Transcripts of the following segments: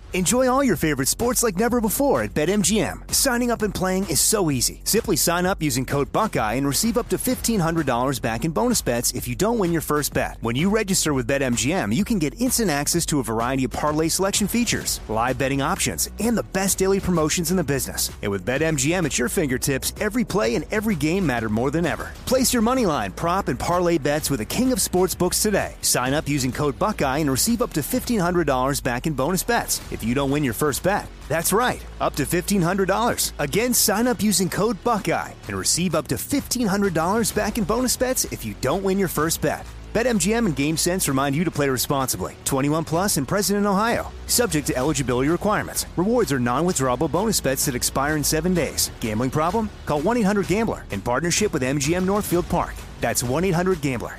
Enjoy all your favorite sports like never before at BetMGM. Signing up and playing is so easy. Simply sign up using code Buckeye and receive up to $1,500 back in bonus bets if you don't win your first bet. When you register with BetMGM, you can get instant access to a variety of parlay selection features, live betting options, and the best daily promotions in the business. And with BetMGM at your fingertips, every play and every game matter more than ever. Place your moneyline, prop, and parlay bets with the king of sportsbooks today. Sign up using code Buckeye and receive up to $1,500 back in bonus bets if you don't win your first bet. That's right, up to $1,500. Again, sign up using code Buckeye and receive up to $1,500 back in bonus bets if you don't win your first bet. BetMGM and GameSense remind you to play responsibly. 21 plus and present in Ohio. Subject to eligibility requirements. Rewards are non-withdrawable bonus bets that expire in 7 days. Gambling problem? Call 1-800-GAMBLER in partnership with MGM Northfield Park. That's 1-800-GAMBLER.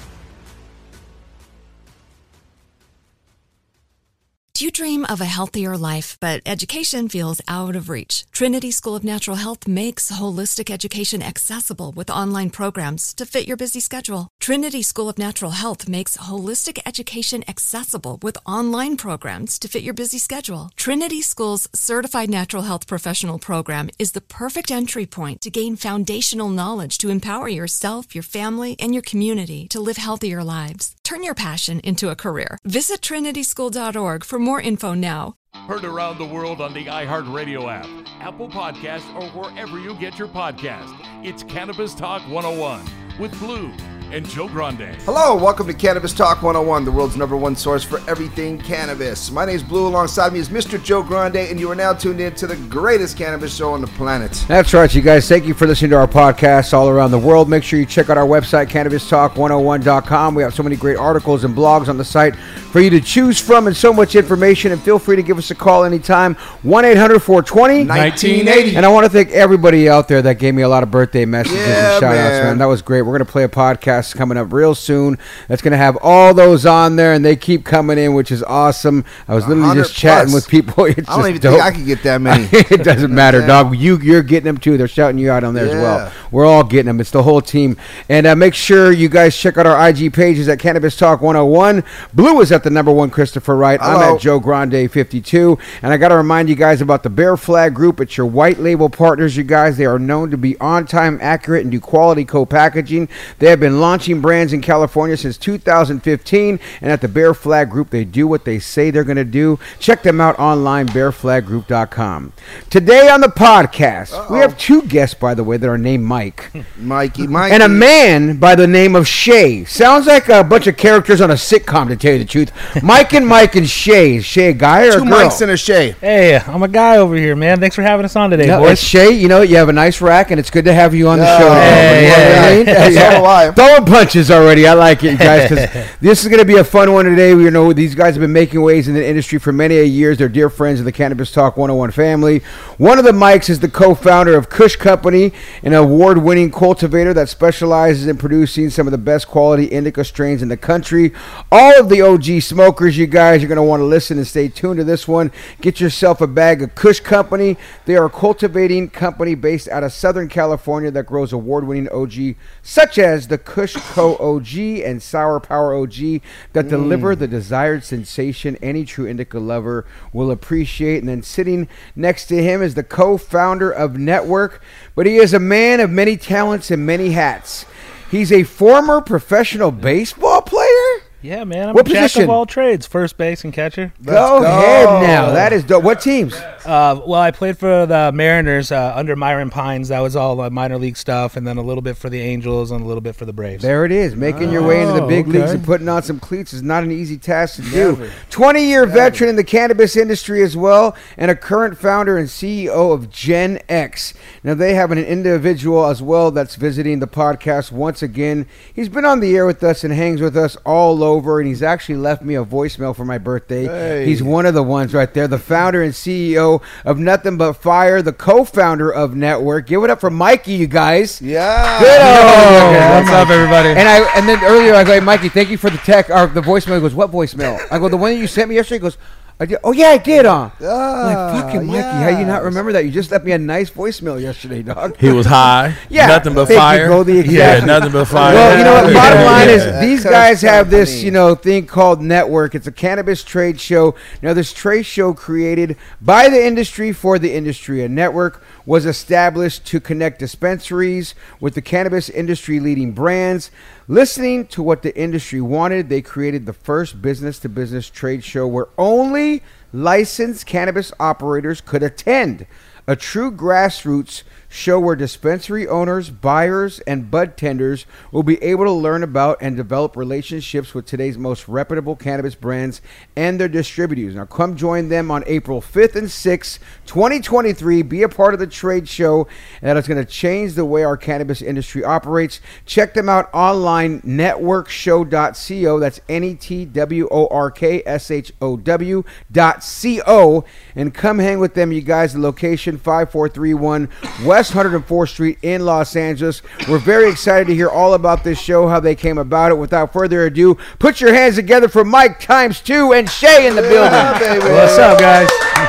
Do you dream of a healthier life, but education feels out of reach? Trinity School of Natural Health makes holistic education accessible with online programs to fit your busy schedule. Trinity School of Natural Health makes holistic education accessible with online programs to fit your busy schedule. Trinity School's Certified Natural Health Professional Program is the perfect entry point to gain foundational knowledge to empower yourself, your family, and your community to live healthier lives. Turn your passion into a career. Visit trinityschool.org for more info now. Heard around the world on the iHeartRadio app, Apple Podcasts, or wherever you get your podcast. It's Cannabis Talk 101 with Blue and Joe Grande. Hello, welcome to Cannabis Talk 101, the world's #1 source for everything cannabis. My name is Blue, alongside me is Mr. Joe Grande, and you are now tuned in to the greatest cannabis show on the planet. That's right, you guys. Thank you for listening to our podcast all around the world. Make sure you check out our website, CannabisTalk101.com. We have so many great articles and blogs on the site for you to choose from and so much information. And feel free to give us a call anytime, 1-800-420-1980. And I want to thank everybody out there that gave me a lot of birthday messages and shout-outs, man. That was great. We're going to play a podcast coming up real soon that's going to have all those on there, and they keep coming in, which is awesome. I was literally just chatting with people. It's I don't even think I could get that many. It doesn't matter, dog. You're getting them too. They're shouting you out on there as well. We're all getting them. It's the whole team. And make sure you guys check out our IG pages at Cannabis Talk 101. Blue is at the #1 Christopher Wright. Hello. I'm at Joe Grande 52. And I got to remind you guys about the Bear Flag Group. It's your white label partners, you guys. They are known to be on time, accurate, and do quality co-packaging. They have been launching brands in California since 2015, and at the Bear Flag Group, they do what they say they're going to do. Check them out online, bearflaggroup.com. Today on the podcast, we have two guests, by the way, that are named Mike. Mikey. And a man by the name of Shay. Sounds like a bunch of characters on a sitcom, to tell you the truth. Mike and Shay. Is Shay a guy or a girl? Two Mikes and a Shay. Hey, I'm a guy over here, man. Thanks for having us on today, boys. It's Shay, you have a nice rack, and it's good to have you on the show. Hey, throwing punches already. I like it, you guys, because this is going to be a fun one today. These guys have been making waves in the industry for many years. They're dear friends of the Cannabis Talk 101 family. One of the Mikes is the co-founder of Kush Company, an award-winning cultivator that specializes in producing some of the best quality indica strains in the country. All of the OG smokers, you guys, you're going to want to listen and stay tuned to this one. Get yourself a bag of Kush Company. They are a cultivating company based out of Southern California that grows award-winning OG, such as the Kush Co OG and Sour Power OG, that deliver the desired sensation any true indica lover will appreciate. And then sitting next to him is the co-founder of Network, but he is a man of many talents and many hats. He's a former professional baseball player? Yeah, man. I'm What a jack position? of all trades. First base and catcher. Go ahead now. That is dope. What teams? Well, I played for the Mariners under Myron Pines. That was all minor league stuff, and then a little bit for the Angels and a little bit for the Braves. There it is. Making your way into the big leagues and putting on some cleats is not an easy task to do. 20-year veteran in the cannabis industry as well, and a current founder and CEO of Gen X. Now, they have an individual as well that's visiting the podcast once again. He's been on the air with us and hangs with us all over, and he's actually left me a voicemail for my birthday. Hey. He's one of the ones right there, the founder and CEO of Nothing But Fire, the co-founder of Network. Give it up for Mikey, you guys. Yeah. Good. What's up, everybody? And then earlier I go, hey, Mikey, thank you for the the voicemail. He goes, what voicemail? I go, the one that you sent me yesterday. He goes, I did. Oh, yeah, I did, like, Ah, fucking Mikey, how you not remember that? You just left me a nice voicemail yesterday, dog. He was high. Yeah. Nothing but Thank you, fire. Goldie, Yeah, exactly. nothing but fire. Well, you know what? Bottom line is Yeah. these Cuss guys have this, company. thing called Network. It's a cannabis trade show. Now, this trade show created by the industry for the industry. A network was established to connect dispensaries with the cannabis industry leading brands. Listening to what the industry wanted, they created the first business-to-business trade show where only licensed cannabis operators could attend. A true grassroots show where dispensary owners, buyers, and bud tenders will be able to learn about and develop relationships with today's most reputable cannabis brands and their distributors. Now, come join them on April 5th and 6th, 2023. Be a part of the trade show that is going to change the way our cannabis industry operates. Check them out online, networkshow.co. That's networkshow.co. And come hang with them, you guys. The location, 5431 West 104th Street in Los Angeles. We're very excited to hear all about this show, how they came about it. Without further ado, put your hands together for Mike times 2 and Shay in the building. Baby. What's up, guys?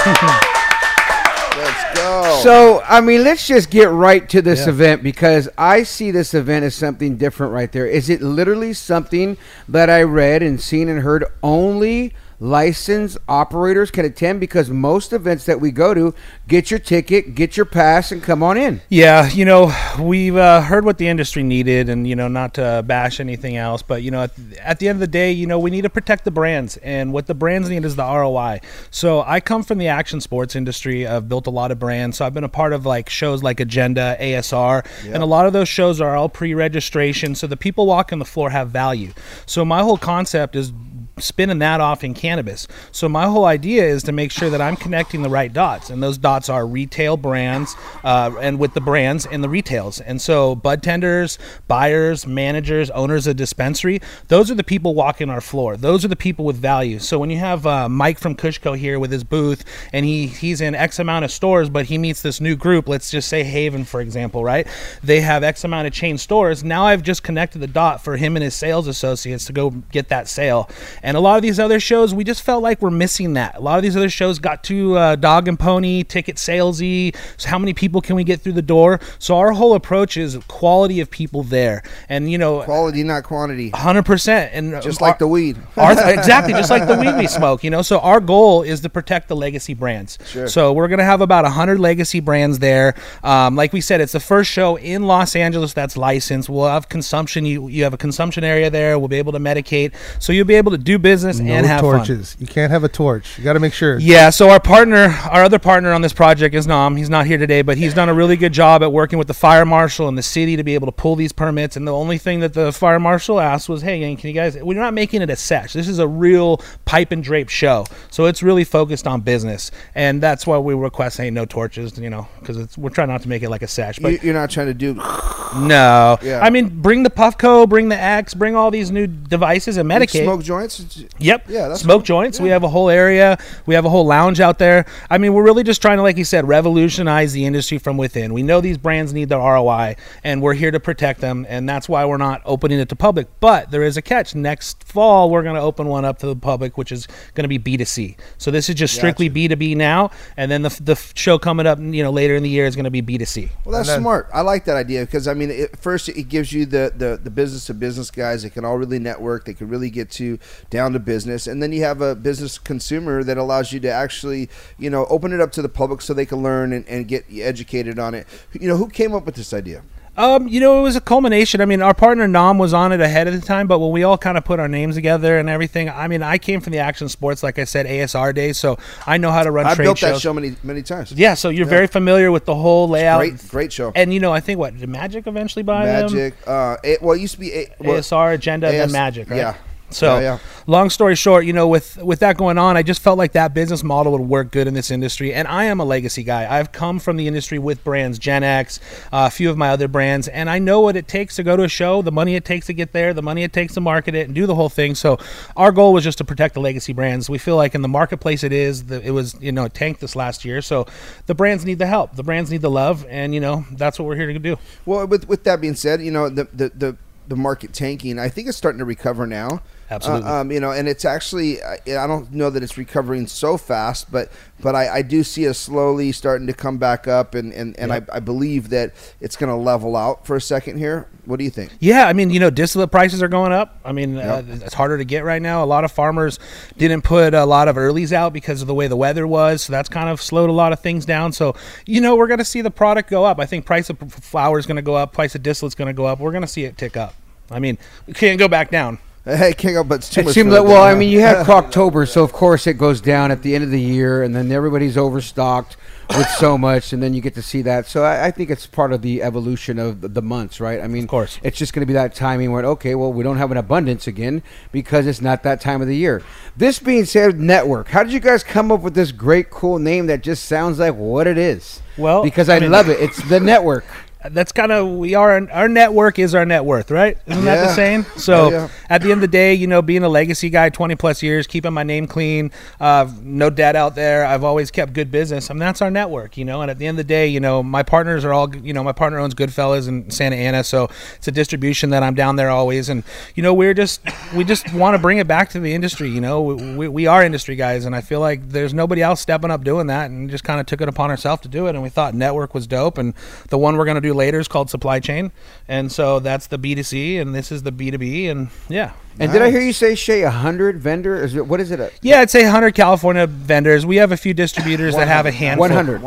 Let's go. So, I mean, let's just get right to this event, because I see this event as something different right there. Is it literally something that I read and seen and heard only licensed operators can attend? Because most events that we go to, get your ticket, get your pass, and come on in. Yeah, we've heard what the industry needed, and not to bash anything else, but at the end of the day, we need to protect the brands, and what the brands need is the ROI. So I come from the action sports industry. I've built a lot of brands, so I've been a part of like shows like Agenda, ASR, and a lot of those shows are all pre-registration, so the people walking the floor have value. So my whole concept is spinning that off in cannabis. So my whole idea is to make sure that I'm connecting the right dots, and those dots are retail brands, and with the brands and the retails. And so bud tenders, buyers, managers, owners of dispensary, those are the people walking our floor. Those are the people with value. So when you have Mike from Kushco here with his booth, and he's in X amount of stores, but he meets this new group, let's just say Haven, for example, right? They have X amount of chain stores. Now I've just connected the dot for him and his sales associates to go get that sale. And a lot of these other shows, we just felt like we're missing that. A lot of these other shows got too dog and pony, ticket salesy. So how many people can we get through the door? So our whole approach is quality of people there. And, Quality, not quantity. 100%. And Just like the weed. Exactly, just like the weed we smoke, So our goal is to protect the legacy brands. Sure. So we're going to have about 100 legacy brands there. Like we said, it's the first show in Los Angeles that's licensed. We'll have consumption. You have a consumption area there. We'll be able to medicate. So you'll be able to do business and have torches. fun. You can't have a torch. You got to make sure. Yeah, so our other partner on this project is Nam. He's not here today, but he's done a really good job at working with the fire marshal and the city to be able to pull these permits. And the only thing that the fire marshal asked was, hey, can you guys, we're not making it a sesh. This is a real pipe and drape show. So it's really focused on business. And that's why we request, hey, no torches, because we're trying not to make it like a sesh. But You're not trying to do. no. Yeah. I mean, bring the Puffco, bring the X, bring all these new devices and medicate. Smoke joints? Yep. Yeah, that's smoke cool. joints. Yeah. We have a whole area. We have a whole lounge out there. I mean, we're really just trying to, like you said, revolutionize the industry from within. We know these brands need their ROI, and we're here to protect them, and that's why we're not opening it to public. But there is a catch. Next fall, we're going to open one up to the public, which is going to be B2C. So this is just strictly B2B now, and then the show coming up, later in the year is going to be B2C. Well, that's smart. I like that idea because, I mean, first it gives you the business-to-business guys that can all really network. They can really get down to business. And then you have a business consumer that allows you to actually, open it up to the public so they can learn and get educated on it. Who came up with this idea? It was a culmination. I mean, our partner Nam was on it ahead of the time, but when we all kind of put our names together and everything, I mean, I came from the action sports, like I said, ASR days, so I know how to run trade shows. I built that show many times. Yeah, so you're very familiar with the whole layout. Great show. And I think did Magic eventually buy Magic. them? It used to be ASR, Agenda, and then Magic, right? Yeah. So, long story short, with that going on, I just felt like that business model would work good in this industry. And I am a legacy guy. I've come from the industry with brands, Gen X, a few of my other brands, and I know what it takes to go to a show, the money it takes to get there, the money it takes to market it and do the whole thing. So our goal was just to protect the legacy brands. We feel like in the marketplace it was, it tanked this last year. So the brands need the help. The brands need the love, and, that's what we're here to do. Well, with that being said, the market tanking, I think it's starting to recover now. Absolutely. And it's actually, I don't know that it's recovering so fast, but I do see us slowly starting to come back up, and I believe that it's going to level out for a second here. What do you think? Yeah, I mean, distillate prices are going up. I mean, it's harder to get right now. A lot of farmers didn't put a lot of earlies out because of the way the weather was, so that's kind of slowed a lot of things down. So, we're going to see the product go up. I think price of flour is going to go up, price of distillate's going to go up. We're going to see it tick up. I mean, we can't go back down. Hey, can't go, but it's too much. Well, I mean, you had Croctober, so of course it goes down at the end of the year, and then everybody's overstocked with so much, and then you get to see that. So I think it's part of the evolution of the months, right? I mean, of course, it's just going to be that timing where, okay, well, we don't have an abundance again because it's not that time of the year. This being said, network. How did you guys come up with this great, cool name that just sounds like what it is? Well, because I love it. It's the network. That's kind of, our network is our net worth, right? Isn't that the saying? So at the end of the day, being a legacy guy, 20 plus years, keeping my name clean, no debt out there. I've always kept good business. I mean, that's our network, and at the end of the day, my partners are all, my partner owns Goodfellas in Santa Ana. So it's a distribution that I'm down there always. And, we just want to bring it back to the industry. We are industry guys. And I feel like there's nobody else stepping up doing that, and just kind of took it upon ourselves to do it. And we thought network was dope. And the one we're going to do later is called Supply Chain, and so that's the B2C, and this is the B2B, and yeah. And did I hear you say, Shay, 100 vendor? What is it? Yeah, I'd say 100 California vendors. We have a few distributors that have a handful. 100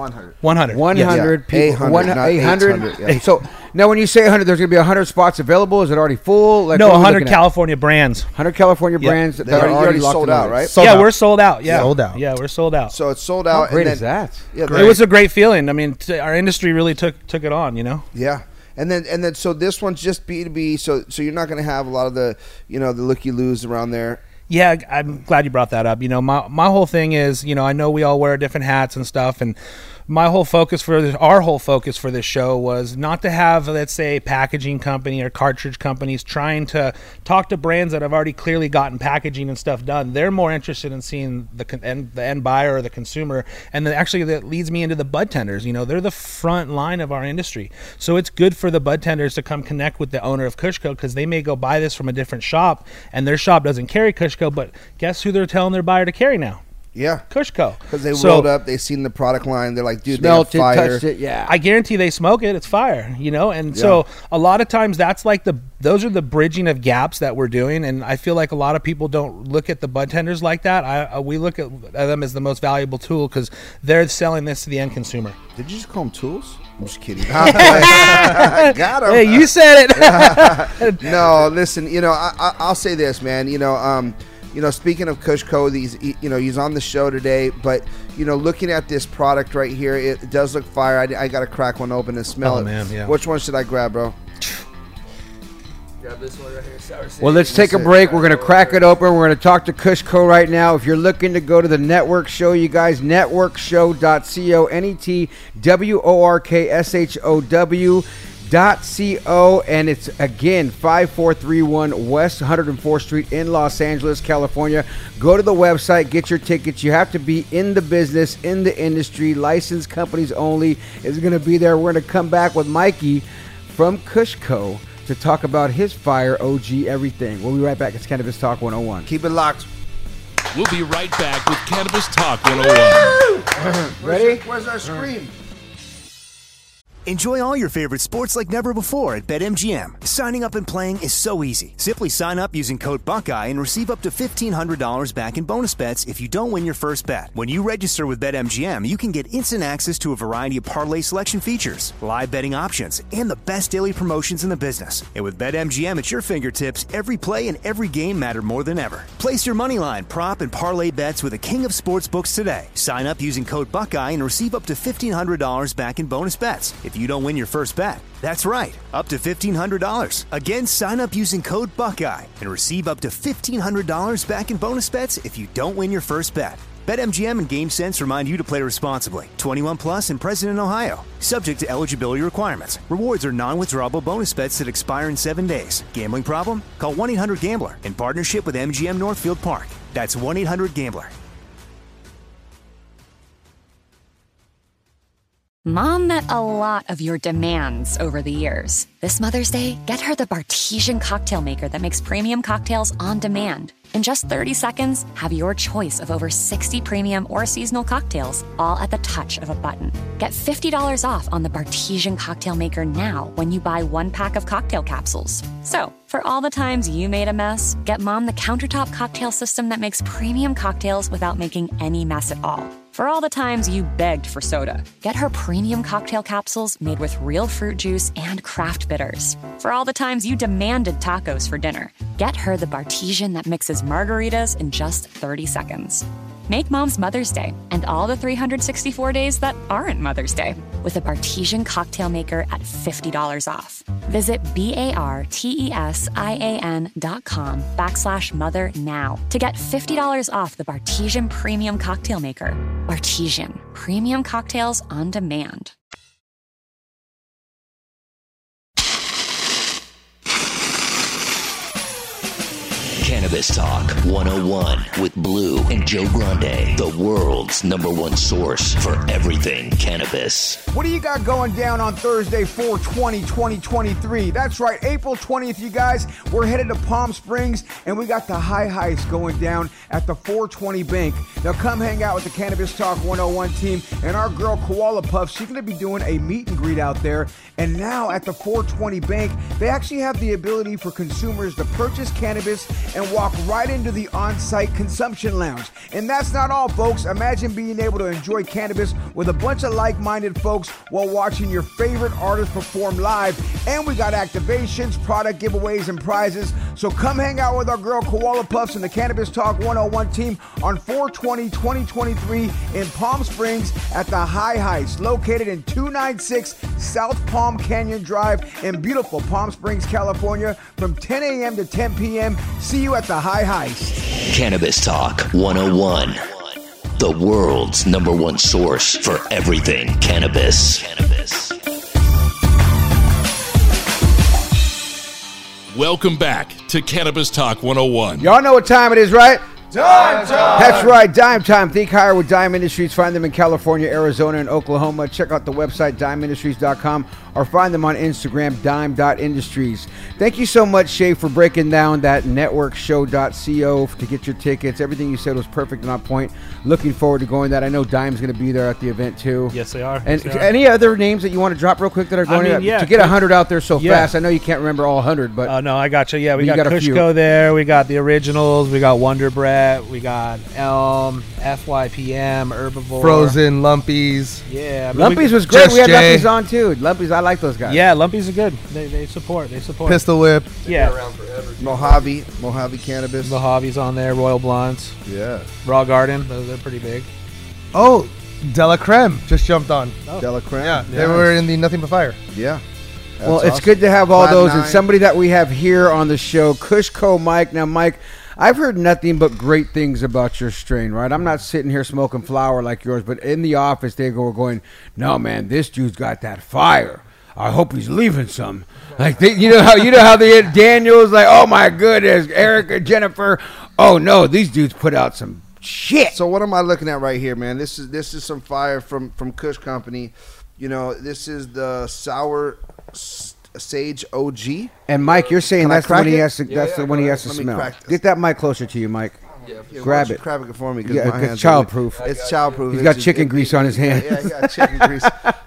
people. 800. Yeah. So now, when you say 100, there's going to be 100 spots available. Is it already full? No, 100 California brands. 100 California brands that are already sold out, right? We're sold out. Yeah, sold out. Yeah, we're sold out. So it's sold out. How great is that? Yeah, it was a great feeling. I mean, our industry really took it on. Yeah. And then, so this one's just B2B. So you're not going to have a lot of the, the looky-loos around there. Yeah, I'm glad you brought that up. My whole thing is, I know we all wear different hats and stuff, and our whole focus for this show was not to have, let's say, packaging company or cartridge companies trying to talk to brands that have already clearly gotten packaging and stuff done. They're more interested in seeing the end buyer or the consumer, and actually that leads me into the bud tenders. They're the front line of our industry, so it's good for the bud tenders to come connect with the owner of KushCo, because they may go buy this from a different shop, and their shop doesn't carry KushCo, but guess who they're telling their buyer to carry now? Yeah, KushCo. Because they rolled up, they seen the product line. They're like, dude, smelled they have fire. Touched it, yeah. I guarantee they smoke it. It's fire, And so a lot of times that's like those are the bridging of gaps that we're doing. And I feel like a lot of people don't look at the bud tenders like that. We look at them as the most valuable tool because they're selling this to the end consumer. Did you just call them tools? I'm just kidding. Got him. Hey, you said it. No, listen. I'll say this, man. Speaking of KushCo, he's on the show today, but looking at this product right here, it does look fire. I got to crack one open and smell it. Man, yeah. Which one should I grab, bro? Grab this one right here, Sour City. Well, let's take a break. We're going to crack it open. We're going to talk to KushCo right now. If you're looking to go to the network show, you guys, networkshow.co, networkshow.co, and it's again 5431 West 104th Street in Los Angeles, California. Go to the website, get your tickets. You have to be in the business, in the industry. Licensed companies only is going to be there. We're going to come back with Mikey from KushCo to talk about his fire OG everything. We'll be right back. It's Cannabis Talk 101. Keep it locked. We'll be right back with Cannabis Talk 101. Ready? Where's our scream? Enjoy all your favorite sports like never before at BetMGM. Signing up and playing is so easy. Simply sign up using code Buckeye and receive up to $1,500 back in bonus bets if you don't win your first bet. When you register with BetMGM, you can get instant access to a variety of parlay selection features, live betting options, and the best daily promotions in the business. And with BetMGM at your fingertips, every play and every game matter more than ever. Place your moneyline, prop, and parlay bets with the king of sportsbooks today. Sign up using code Buckeye and receive up to $1,500 back in bonus bets if you don't win your first bet. That's right, up to $1,500. Again, sign up using code Buckeye and receive up to $1,500 back in bonus bets if you don't win your first bet. BetMGM and GameSense remind you to play responsibly. 21 plus and present in Ohio. Subject to eligibility requirements. Rewards are non-withdrawable bonus bets that expire in 7 days. Gambling problem? Call 1-800-GAMBLER in partnership with MGM Northfield Park. That's 1-800-GAMBLER. Mom met a lot of your demands over the years. This Mother's Day, get her the Bartesian cocktail maker that makes premium cocktails on demand. In just 30 seconds, have your choice of over 60 premium or seasonal cocktails, all at the touch of a button. Get $50 off on the Bartesian cocktail maker now when you buy 1 pack of cocktail capsules. So, for all the times you made a mess, get Mom the countertop cocktail system that makes premium cocktails without making any mess at all. For all the times you begged for soda, get her premium cocktail capsules made with real fruit juice and craft bitters. For all the times you demanded tacos for dinner, get her the Bartesian that mixes margaritas in just 30 seconds. Make Mom's Mother's Day and all the 364 days that aren't Mother's Day with a Bartesian cocktail maker at $50 off. Visit BARTESIAN.com/mother now to get $50 off the Bartesian Premium Cocktail Maker. Bartesian, premium cocktails on demand. Cannabis Talk 101 with Blue and Joe Grande, the world's #1 source for everything cannabis. What do you got going down on Thursday, 4/20/2023? That's right, April 20th, you guys. We're headed to Palm Springs, and we got the high heist going down at the 420 Bank. Now come hang out with the Cannabis Talk 101 team and our girl Koala Puff. She's going to be doing a meet and greet out there. And now at the 420 Bank, they actually have the ability for consumers to purchase cannabis and walk right into the on-site consumption lounge. And that's not all, folks. Imagine being able to enjoy cannabis with a bunch of like-minded folks while watching your favorite artists perform live. And we got activations, product giveaways, and prizes. So come hang out with our girl Koala Puffs and the Cannabis Talk 101 team on 4/20/2023 in Palm Springs at the High Heist, located in 296 South Palm Canyon Drive in beautiful Palm Springs, California, from 10 a.m. to 10 p.m. See you at the High Heist. Cannabis Talk 101, the world's #1 source for everything cannabis. Welcome back to Cannabis Talk 101. Y'all know what time it is, right? Dime time! That's right, Dime Time. Think higher with Dime Industries. Find them in California, Arizona, and Oklahoma. Check out the website, dimeindustries.com, or find them on Instagram, dime.industries. Thank you so much, Shay, for breaking down that networkshow.co to get your tickets. Everything you said was perfect and on point. Looking forward to going that. I know Dime's going to be there at the event, too. Yes, they are. And yes, they are. Any other names that you want to drop real quick that are going to get 100 out there so fast? I know you can't remember all 100, but... Oh, no, I got you. Yeah, we got a few. Kushco there. We got the Originals. We got Wonder Bread. We got Elm, FYPM, Herbivore. Frozen, Lumpies. Yeah. Lumpies was great. We had Lumpies on, too. Lumpies, I like those guys. Yeah, Lumpies are good. They support. Pistol Whip. Yeah. Mojave Cannabis. Mojave's on there. Royal Blunts. Yeah. Raw Garden. They're pretty big. Oh, Della Creme just jumped on. Della Creme. Yeah, they were in the Nothing But Fire. Yeah. Well, it's good to have all those. And somebody that we have here on the show, Kushco Mike. Now, Mike, I've heard nothing but great things about your strain, right? I'm not sitting here smoking flower like yours, but in the office, they go going, no, man, this dude's got that fire. I hope he's leaving some. Like, you know how the Daniel's like, oh, my goodness, Erica, Jennifer. Oh, no, these dudes put out some shit. So what am I looking at right here, man? This is some fire from Kush Company. You know, this is the Sour Sage OG. And Mike, you're saying that's the one he has to. That's the one he has to Let me smell. crack this. Get that mic closer to you, Mike. Grab it. Grab it for me. Yeah, my it's hands childproof. It's childproof. He's got chicken grease on his hands. Yeah, he got chicken grease.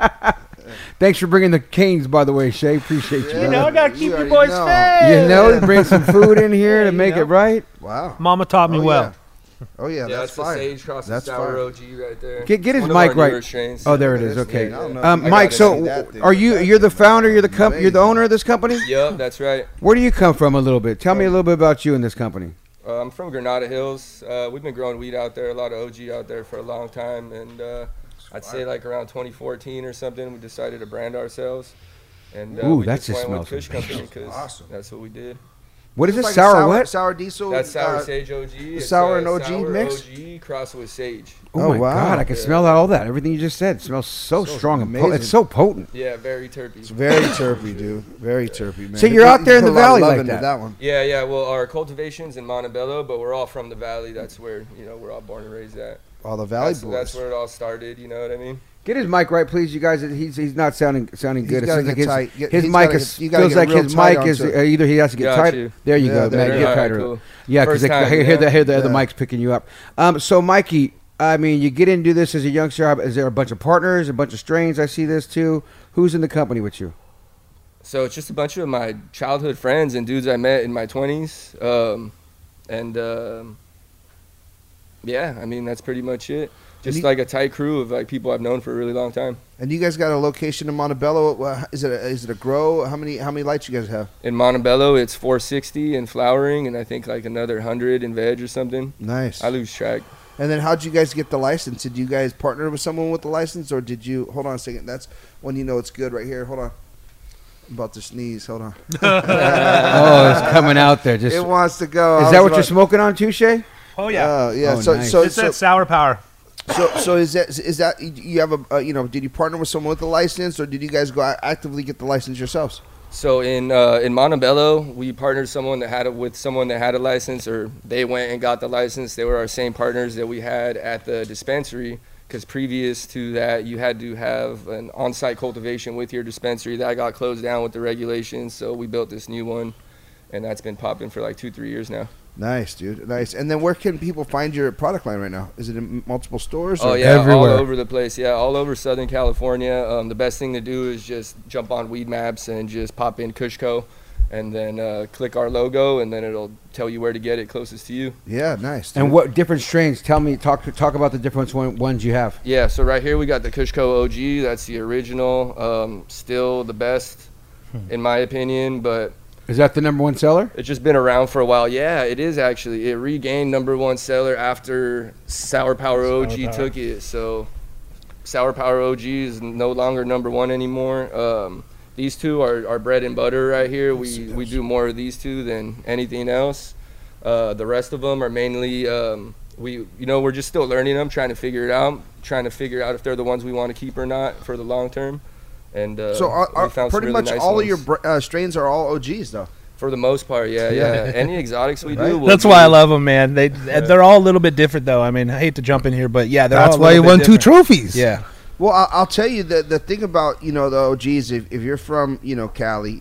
Thanks for bringing the canes, by the way, Shay. Appreciate you. You know, I gotta keep You you boys already fed. You know, bring some food in here to make it right. Wow. Mama taught me well. Oh yeah, Yeah, that's the fire. Sage cross That's the Sour fire. OG right there. Get his One of mic our right. newer strains. Oh, there it is. Okay, I don't know if I Mike. gotta So, see that thing. are you're the founder? You're the owner of this company? Yep, that's right. Where do you come from? A little bit. Tell me a little bit about you and this company. I'm from Granada Hills. We've been growing weed out there, a lot of OG out there for a long time, and I'd say like around 2014 or something, we decided to brand ourselves. And Ooh, we that just just went with smells Kush Company amazing. because Awesome. that's what we did. What is It's this? like a Sour what? Sour diesel. That's Sour Sage OG. It's, sour and OG sour mix? OG crossed with sage. Oh my wow. God! I can smell all that. Everything you just said smells so strong and amazing. it's so potent. Yeah, very terpy. It's very terpy, dude. Very terpy, man. So you're out there in the Put a lot of valley love like into that. that one. Yeah. Well, our cultivation's in Montebello, but we're all from the valley. That's where we're all born and raised at. All the Valley that's, boys. That's where it all started. You know what I mean? Get his mic right, please, you guys. He's not sounding good. gotta It get seems like tight. his He's mic gotta is get- you gotta feels get like real his tight mic is onto it. either he has to get Got tight. you. There you Yeah, go, there man. you Get go. tighter. Cool. Yeah, because First time, hear the Yeah. mic's picking you up. So Mikey, I mean, you get into this as a youngster. Is there a bunch of partners, a bunch of strains? I see this too. Who's in the company with you? So it's just a bunch of my childhood friends and dudes I met in my 20s. Yeah, I mean, that's pretty much it. Just like a tight crew of like people I've known for a really long time. And you guys got a location in Montebello. Is it a grow? How many lights you guys have? In Montebello, it's 460 in flowering, and I think like another 100 in veg or something. Nice. I lose track. And then how'd you guys get the license? Did you guys partner with someone with the license, or did you? Hold on a second. That's when you know it's good right here. Hold on. I'm about to sneeze. Hold on. Oh, it's coming out there. Just It wants to go. Is that what you're smoking on, Touche? Oh yeah. Yeah. Oh, so nice. so It's so that sour power. so is that you have a did you partner with someone with the license, or did you guys go actively get the license yourselves? So in Montebello, we partnered with someone that had a license, or they went and got the license. They were our same partners that we had at the dispensary, because previous to that, you had to have an on-site cultivation with your dispensary. That got closed down with the regulations, so we built this new one, and that's been popping for like 2-3 years now. Nice, dude. Nice. And then where can people find your product line right now? Is it in multiple stores? Oh or- yeah, Everywhere. all over the place. Yeah, all over Southern California. The best thing to do is just jump on Weed Maps and just pop in Kushco, and then click our logo, and then it'll tell you where to get it closest to you. Yeah, nice. Dude. And what different strains? Tell me, talk about the different ones you have. Yeah, so right here we got the Kushco OG. That's the original. Still the best, in my opinion, but Is that the number one seller? it's just been around for a while. Yeah, it is actually. It regained #1 seller after Sour Power OG took it. So Sour Power OG is no longer #1 anymore. These two are bread and butter right here. We do more of these two than anything else. The rest of them are mainly we're just still learning them, trying to figure out if they're the ones we want to keep or not for the long term. And So we found some pretty really much nice all ones. of your strains are all OGs, though. For the most part, yeah. Any exotics we do, we'll That's do. why I love them, man. They're all a little bit different, though. I mean, I hate to jump in here, but yeah, they're That's all a why you little won bit 2 different. trophies. Yeah. Well, I'll tell you the thing about the OGs. If you're from Cali,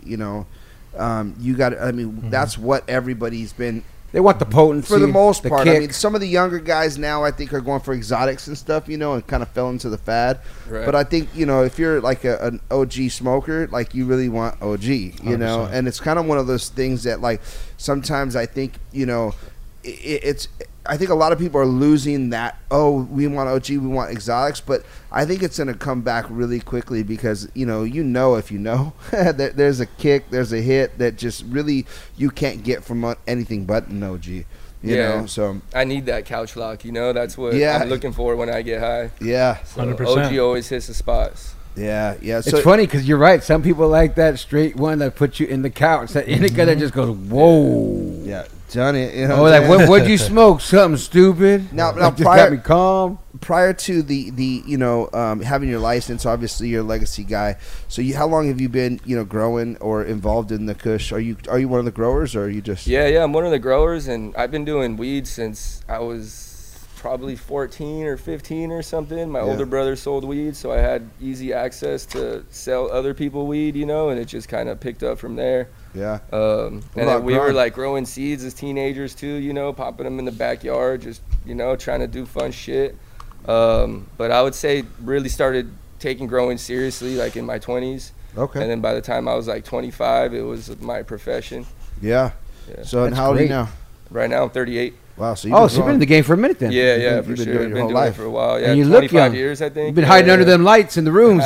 you got. I mean, that's what everybody's been. They want the potency For the most part, I kick. mean, some of the younger guys now, I think, are going for exotics and stuff, and kind of fell into the fad. Right. But I think, if you're like an OG smoker, like you really want OG, 100%. and it's kind of one of those things that, like, sometimes I think, it's. I think a lot of people are losing that. Oh, we want OG, we want exotics, but I think it's going to come back really quickly because if you know, there's a kick, there's a hit that just really you can't get from anything but an OG. You know, so I need that couch lock. That's what Yeah. I'm looking for when I get high. yeah, So 100%. OG always hits the spots. yeah. It's So funny because you're right. Some people like that straight one that puts you in the couch. That indica that just goes, whoa. yeah, done it. Oh, like what'd you smoke? Something stupid. Now Like, just prior- got me calm. Prior to the having your license, obviously you're a legacy guy. So how long have you been growing or involved in the Kush? Are you one of the growers, or are you just? Yeah, I'm one of the growers, and I've been doing weed since I was probably 14 or 15 or something. My older brother sold weed, so I had easy access to sell other people weed, and it just kind of picked up from there. Yeah. And about then we were growing? like growing seeds as teenagers too, popping them in the backyard, just trying to do fun shit. But I would say really started taking growing seriously like in my 20s. Okay. And then by the time I was like 25, it was my profession. Yeah. Yeah. So and That's how old are you great. now? Right now I'm 38. Wow. So Oh, so you've been in the game for a minute then. Yeah, You've for been sure. doing I've your been whole doing it life. for a while. Yeah, And you look 25 young. years, I think. You've been hiding under them lights in the rooms.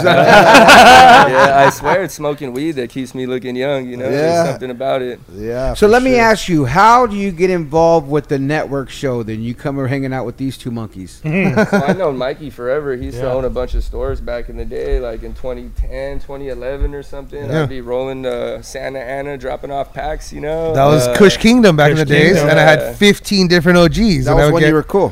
Yeah, I swear it's smoking weed that keeps me looking young, Yeah. There's something about it. Yeah. So for let me sure. ask you, how do you get involved with the network show? Then you come over hanging out with these two monkeys. So I've known Mikey forever. He used to own a bunch of stores back in the day, like in 2010, 2011 or something. Yeah. I'd be rolling to Santa Ana, dropping off packs, That was Kush Kingdom back in the Kush days, Kingdom, and I yeah. had 15 different OGs. That and I was would when get, you were cool.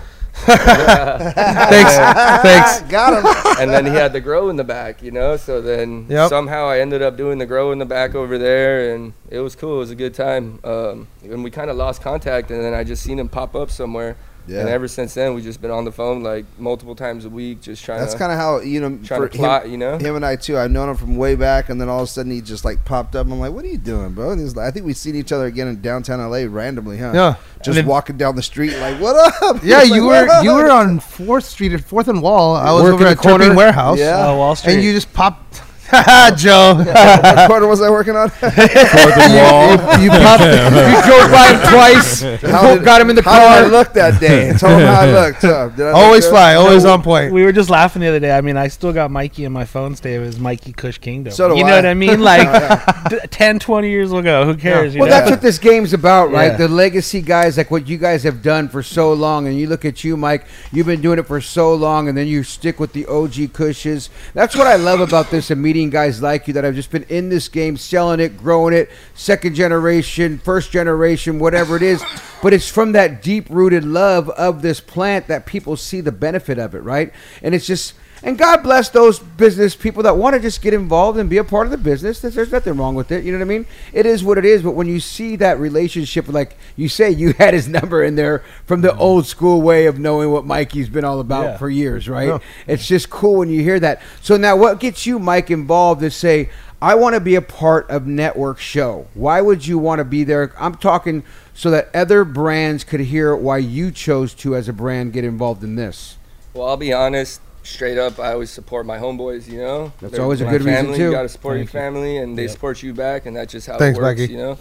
Thanks. Got him. And then he had the grow in the back, So then Yep. somehow I ended up doing the grow in the back over there, and it was cool. It was a good time. And we kind of lost contact, and then I just seen him pop up somewhere. Yeah. And ever since then, we've just been on the phone like multiple times a week, just trying. That's kind of how trying to plot, him and I too. I've known him from way back, and then all of a sudden he just like popped up. I'm like, "What are you doing, bro?" And he's like, I think we've seen each other again in downtown LA randomly, huh? Yeah. Just walking down the street, like, "What up?" Yeah, He's you like, "What were up?" on 4th Street at 4th and Wall. I was Working over the at corner. Turpin Warehouse. Yeah. Wall Street. And you just popped. Haha, Joe. What corner was I working on? You popped. You drove by him twice. Got him in the How did I car. look that day? Tell him how I looked. Did I look Always good? fly, always on point. We were just laughing the other day. I mean, I still got Mikey in my phone save as Mikey Kush Kingdom. So do you I. know what I mean? Like 10, 20 years ago. Who cares? You Well, know? that's what this game's about, right? Yeah. The legacy guys, like what you guys have done for so long. And you look at you, Mike, you've been doing it for so long, and then you stick with the OG Kushes. That's what I love about this and meeting guys like you that have just been in this game, selling it, growing it, second generation, first generation, whatever it is. But it's from that deep-rooted love of this plant that people see the benefit of it, right? And it's just... And God bless those business people that want to just get involved and be a part of the business. There's nothing wrong with it. You know what I mean? It is what it is. But when you see that relationship, like you say, you had his number in there from the old school way of knowing what Mikey's been all about for years, right? Yeah. It's just cool when you hear that. So now what gets you, Mike, involved is say, I want to be a part of Network Show. Why would you want to be there? I'm talking so that other brands could hear why you chose to, as a brand, get involved in this. Well, I'll be honest. Straight up, I always support my homeboys, you know? That's always a my good reason, family. too. You got to support your Thank you. family, and they support you back, and that's just how Thanks, it works, Mikey. you know?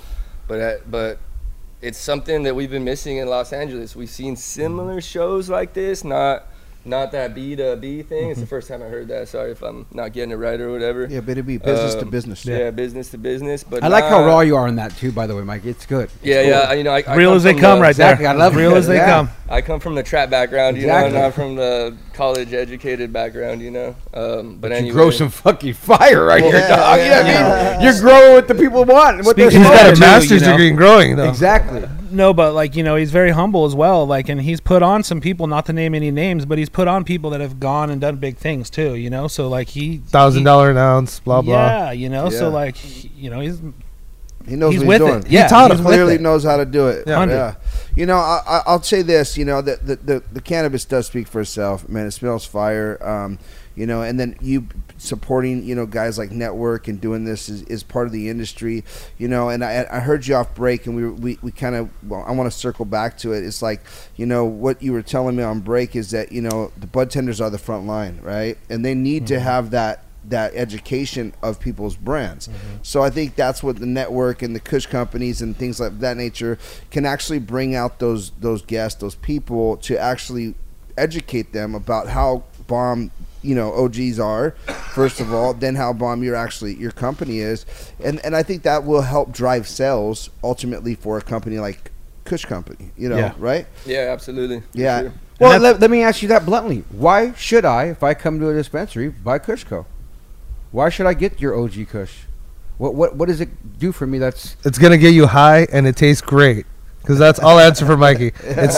But it's something that we've been missing in Los Angeles. We've seen similar shows like this, not that B to B thing. It's the first time I heard that. Sorry if I'm not getting it right or whatever. Yeah, but it'd be business to business. Yeah, business to business. But I like how not- raw you are on that, too, by the way, Mike. It's good. It's Yeah, cool. yeah. You know, I real come as they from come, the- right Exactly, there. I love real it. as they Yeah. come. I come from the trap background, you Exactly. know, not from the college educated background, you know. But anyway, You grow some fucking fire right here, Yeah, dog. You know what I yeah. mean? You're growing what the people want. What they're Speaking He's of got a too, master's you know. degree in growing, though. Exactly. No, but like, you know, he's very humble as well. Like, and he's put on some people, not to name any names, but he's put on people that have gone and done big things too, you know? So like $1,000 an ounce, blah, blah. Yeah, you know, so Yeah. like, you know, he's He knows He's what with he's it. doing. Yeah, He taught he's him. with Clearly it. knows how to do it. Yeah. Yeah. You know, I'll say this. You know, the cannabis does speak for itself. Man, it smells fire. You know, and then you supporting, you know, guys like Network and doing this is part of the industry. You know, and I heard you off break, and we kind of, well, I want to circle back to it. It's like, you know, what you were telling me on break is that, you know, the bud tenders are the front line, right? And they need to have that education of people's brands. So I think that's what the Network and the Kush companies and things like that nature can actually bring out those guests, those people, to actually educate them about how bomb, you know, OGs are, first of all, then how bomb your company is. And I think that will help drive sales ultimately for a company like Kush Company, you know, Yeah. right? Yeah, absolutely. For Yeah. sure. Well, let me ask you that bluntly. Why should I, if I come to a dispensary, buy Kushco? Why should I get your OG Kush? What does it do for me? That's It's going to get you high, and it tastes great. Because that's all answer for Mikey.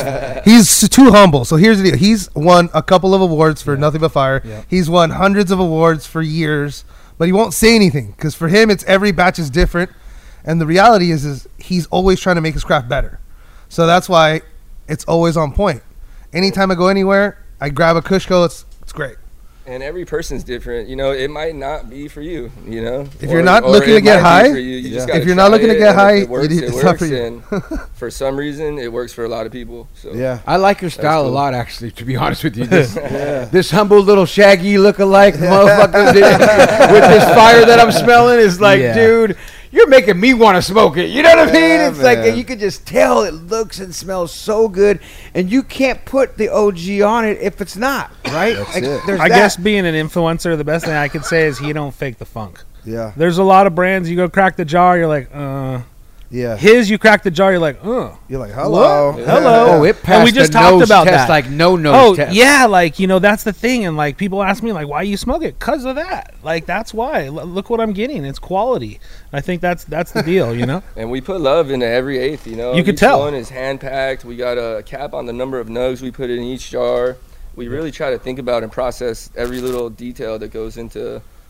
He's too humble. So here's the deal. He's won a couple of awards for Nothing But Fire. Yeah. He's won hundreds of awards for years. But he won't say anything. Because for him, it's every batch is different. And the reality is he's always trying to make his craft better. So that's why it's always on point. Anytime I go anywhere, I grab a Kushco. It's great. And every person's different. You know, it might not be for you, you know. If you're not looking to it get might be high, for you. You just if gotta you're not try looking to it, get and if high, it works, it's not for you. And for some reason, it works for a lot of people. So Yeah. I like your style cool. a lot, actually. To be honest with you, this humble little shaggy look-alike motherfucker with this fire that I'm smelling is like, Yeah. dude, you're making me want to smoke it. You know what I mean? Yeah, It's like man. you can just tell it looks and smells so good, and you can't put the OG on it if it's not right. That's Like, it. there's I that. guess being an influencer, the best thing I could say is he don't fake the funk. Yeah. There's a lot of brands, you go crack the jar, you're like, Yeah. His, you crack the jar, you're like, You're like, hello. What? Hello. Oh, it passed And we just the talked nose about test, that. like no nose Oh, test. yeah, like, you know, that's the thing. And, like, people ask me, like, why you smoke it? Because of that. Like, that's why. Look what I'm getting. It's quality. I think that's the deal, you know? And we put love into every eighth, you know. You could Each tell. one is hand-packed. We got a cap on the number of nugs we put in each jar. We really try to think about and process every little detail that goes into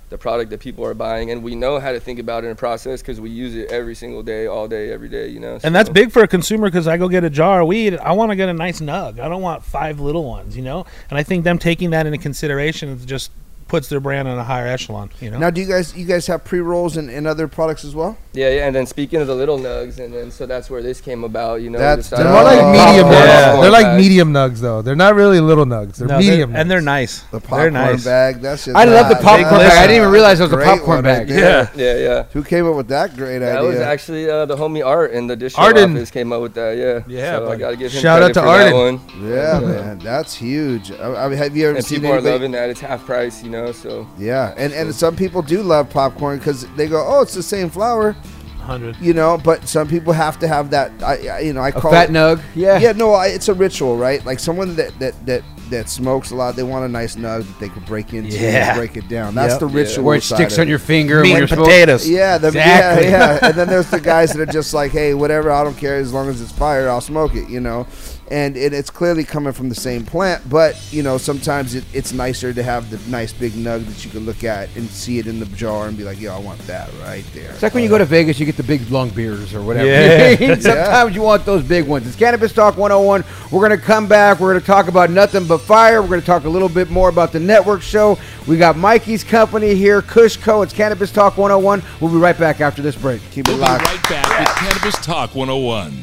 the product that people are buying, and we know how to think about it in a process because we use it every single day, all day, every day, you know. And that's big for a consumer because I go get a jar of weed, I want to get a nice nug. I don't want 5 little ones, you know. And I think them taking that into consideration just puts their brand on a higher echelon, you know. Now, do you guys have pre-rolls and other products as well? Yeah, and then speaking of the little nugs, and then so that's where this came about, you know. They're more like medium nugs. They're like medium nugs, though. They're not really little nugs. They're medium nugs. And they're nice. The popcorn bag. That's just I love the popcorn bag. I didn't even realize it was a popcorn bag. Yeah. Who came up with that great idea? That was actually the homie Art in the dish office came up with that. Yeah. So I gotta give him shout out to Arden. Yeah, man, that's huge. I mean, have you ever and seen people anybody? are loving that. It's half price, you know. So yeah, and some people do love popcorn because they go, oh, it's the same flour. 100. You know, but some people have to have that. I call fat it, nug. Yeah. No, it's a ritual, right? Like someone that smokes a lot, they want a nice nug that they can break into and break it down. That's the ritual. Where it sticks on your finger. Meat when and you're potatoes. Exactly. Yeah. And then there's the guys that are just like, hey, whatever, I don't care as long as it's fire, I'll smoke it. You know. And it's clearly coming from the same plant, but you know sometimes it's nicer to have the nice big nug that you can look at and see it in the jar and be like, yo, I want that right there. It's like when you go to Vegas, you get the big lung beers or whatever. Yeah. Sometimes you want those big ones. It's Cannabis Talk 101. We're going to come back. We're going to talk about nothing but fire. We're going to talk a little bit more about the network show. We got Mikey's company here, Kushco. It's Cannabis Talk 101. We'll be right back after this break. Keep it We'll locked. be right back with Cannabis Talk 101.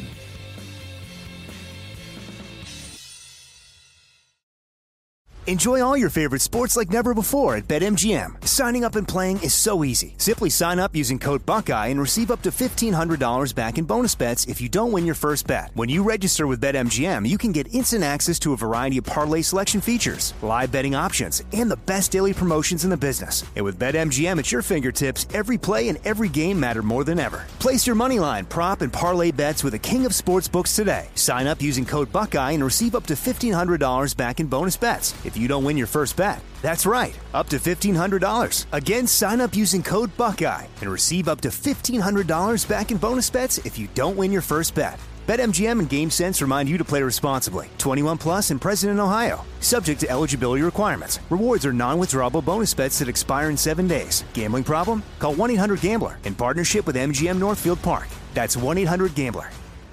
Enjoy all your favorite sports like never before at BetMGM. Signing up and playing is so easy. Simply sign up using code Buckeye and receive up to $1,500 back in bonus bets if you don't win your first bet. When you register with BetMGM, you can get instant access to a variety of parlay selection features, live betting options, and the best daily promotions in the business. And with BetMGM at your fingertips, every play and every game matter more than ever. Place your moneyline, prop, and parlay bets with the king of sportsbooks today. Sign up using code Buckeye and receive up to $1,500 back in bonus bets if you don't win your first bet. That's right, up to $1,500. Again, sign up using code Buckeye and receive up to $1,500 back in bonus bets if you don't win your first bet. BetMGM and GameSense remind you to play responsibly. 21 plus and present in Ohio. Subject to eligibility requirements. Rewards are non-withdrawable bonus bets that expire in 7 days. Gambling problem? Call 1-800-GAMBLER in partnership with MGM Northfield Park. That's 1-800-GAMBLER.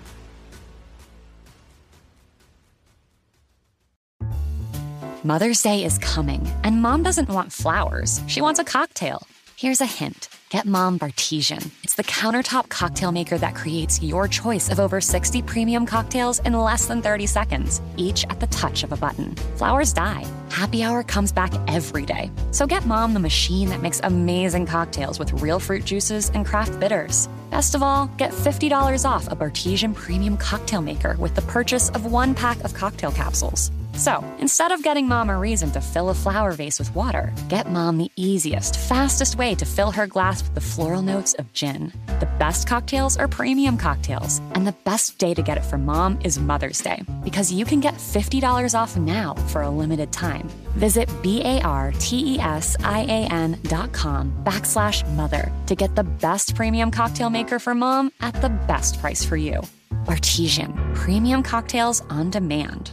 Mother's Day is coming, and Mom doesn't want flowers. She wants a cocktail. Here's a hint. Get Mom Bartesian. It's the countertop cocktail maker that creates your choice of over 60 premium cocktails in less than 30 seconds, each at the touch of a button. Flowers die. Happy Hour comes back every day. So get Mom the machine that makes amazing cocktails with real fruit juices and craft bitters. Best of all, get $50 off a Bartesian premium cocktail maker with the purchase of 1 pack of cocktail capsules. So, instead of getting Mom a reason to fill a flower vase with water, get Mom the easiest, fastest way to fill her glass with the floral notes of gin. The best cocktails are premium cocktails, and the best day to get it for Mom is Mother's Day, because you can get $50 off now for a limited time. Visit BARTESIAN.com/mother to get the best premium cocktail maker for Mom at the best price for you. Bartesian, premium cocktails on demand.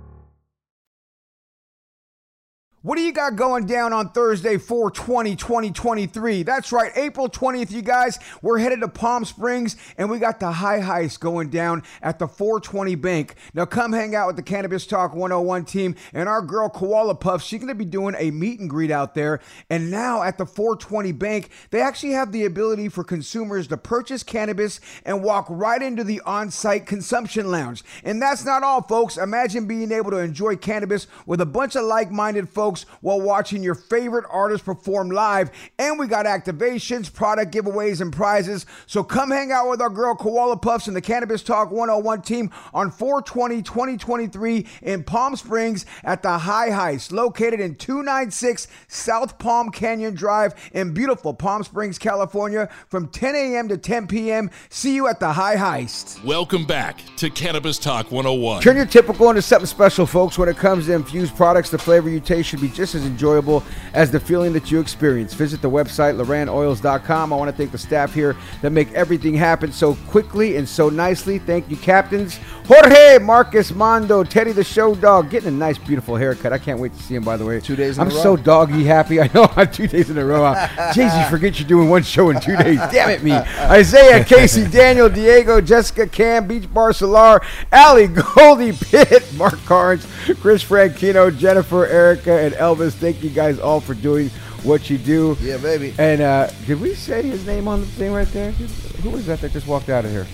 What do you got going down on Thursday, 4/20/2023? That's right, April 20th, you guys. We're headed to Palm Springs, and we got the high heist going down at the 420 Bank. Now, come hang out with the Cannabis Talk 101 team and our girl Koala Puff. She's going to be doing a meet and greet out there. And now at the 420 Bank, they actually have the ability for consumers to purchase cannabis and walk right into the on-site consumption lounge. And that's not all, folks. Imagine being able to enjoy cannabis with a bunch of like-minded folks while watching your favorite artists perform live. And we got activations, product giveaways, and prizes. So come hang out with our girl Koala Puffs and the Cannabis Talk 101 team on 4/20/2023 in Palm Springs at the High Heist, located in 296 South Palm Canyon Drive in beautiful Palm Springs, California, from 10 a.m. to 10 p.m. See you at the High Heist. Welcome back to Cannabis Talk 101. Turn your typical into something special, folks, when it comes to infused products. The flavor you taste should should be just as enjoyable as the feeling that you experience. Visit the website, LoranOils.com. I want to thank the staff here that make everything happen so quickly and so nicely. Thank you, captains. Jorge, Marcus, Mondo, Teddy the Show Dog, getting a nice, beautiful haircut. I can't wait to see him, by the way. 2 days in a row. I'm so doggy happy. I know I'm 2 days in a row. Jay-Z, forget you're doing one show in 2 days. Damn it, me. Isaiah, Casey, Daniel, Diego, Jessica, Cam, Beach Bar, Solar, Allie, Goldie, Pitt, Mark Carnes, Chris Franchino, Jennifer, Erica, and Elvis. Thank you guys all for doing what you do. Yeah, baby. And did we say his name on the thing right there? Who was that just walked out of here?